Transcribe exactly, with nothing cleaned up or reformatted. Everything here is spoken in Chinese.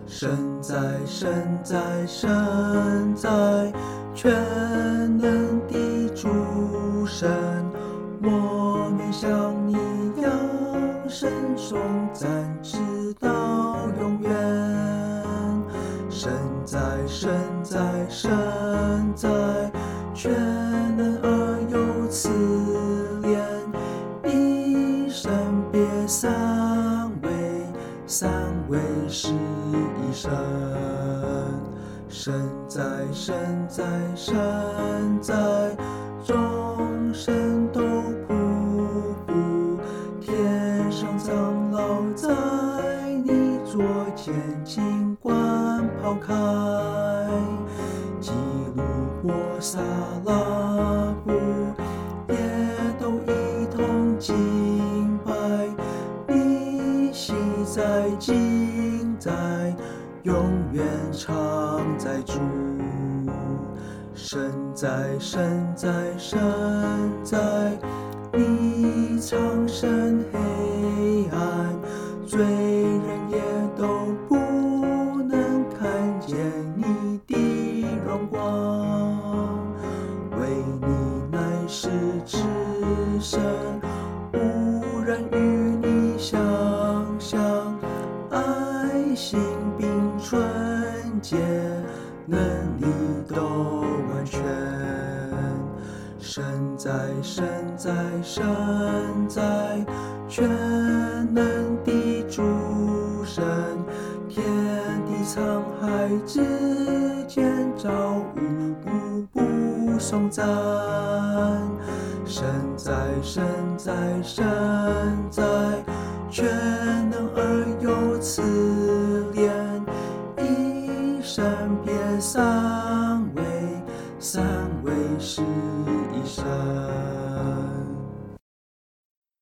神在，神在，神在，全能的主神，我面向你扬声颂赞，直到永远。神在，神在，神在，全能而又慈怜，一生别三位，三位是一神。神在，神在，神在，众神都匍匐，天上长老在你左前，尽管抛开，基路伯撒拉夫也都一同敬拜，你昔在，今在，永远常在主。神在，神在，神在，你藏身黑暗，罪人也都不能看见你的荣光。为你乃是至神，无人与你相像，爱心并纯洁，能力都完全。神在，神在，神在，全能的主神，天地沧海之间造物，步步颂赞。神在，神在，神在，全能而又慈怜，一生别三位，三位是一神。